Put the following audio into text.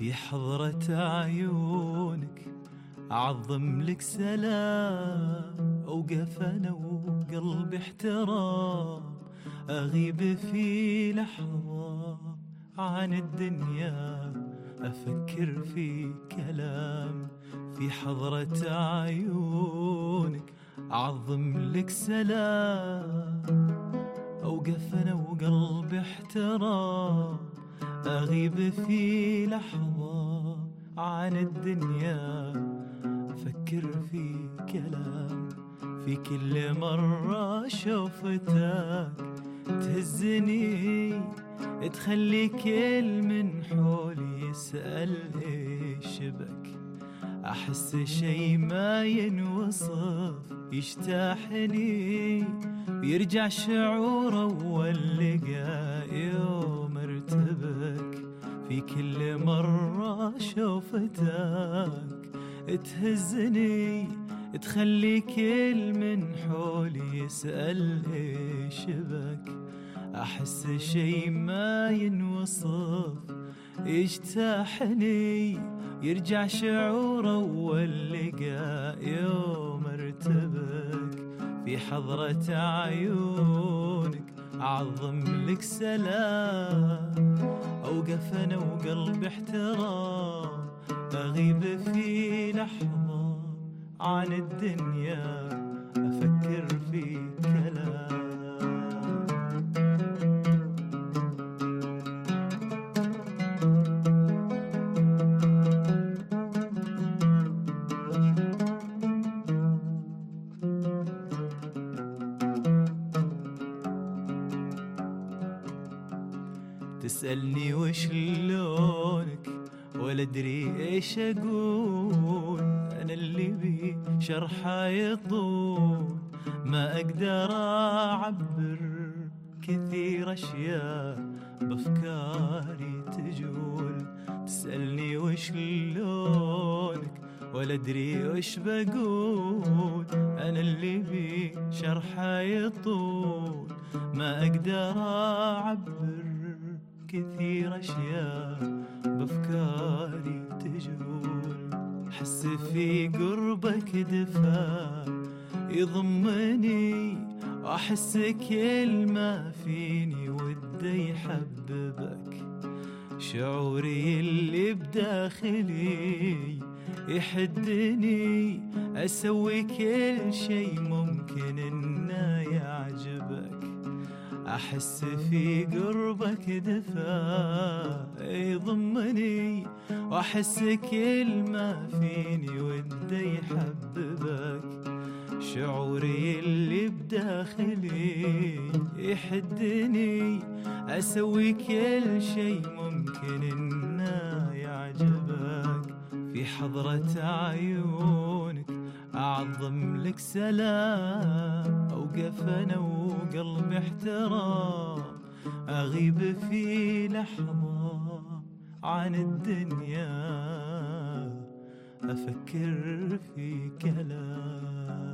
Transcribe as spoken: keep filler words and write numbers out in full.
في حضرة عيونك أعظم لك سلام، أوقف أنا وقلبي احترام، أغيب في لحظة عن الدنيا، أفكر في كلام. في حضرة عيونك أعظم لك سلام، أوقف أنا وقلبي احترام، أغيب في لحظة عن الدنيا، أفكر في كلام. في كل مرة شوفتك تهزني، تخلي كل من حولي يسأل إيش بك، أحس شي ما ينوصف يجتاحني، ويرجع شعور أول لقاء يوم ارتبك. في كل مرة شوفتك تهزني، تخلي كل من حولي يسأل إيش بك، أحس شي ما ينوصف يجتاحني، يرجع شعور أول لقاء يوم ارتبك. في حضرة عيونك أعظم لك سلام، أوقف أنا وقلبي احترام، أغيب في لحظة عن الدنيا، أفكر في كلام. تسألني وش لونك ولا أدري إيش أقول، أنا اللي بي شرحه يطول، ما أقدر أعبر كثير أشياء بأفكاري تجول. تسألني وش لونك ولا أدري وش بقول، أنا اللي بي شرحه يطول، ما أقدر أعبر كثير أشياء بأفكاري تجول. حس في قربك دفا يضمني، وأحس كل ما فيني ودي يحببك، شعوري اللي بداخلي يحدني، أسوي كل شي ممكن إنه يعجبك. أحس في قربك دفا يضمني، وأحس كل ما فيني ودي يحببك، شعوري اللي بداخلي يحدني، أسوي كل شي ممكن إنه يعجبك. في حضرة عيونك أعظم لك سلام، أوقف أنا وقلبي احترام، أغيب في لحظة عن الدنيا، أفكر في كلام.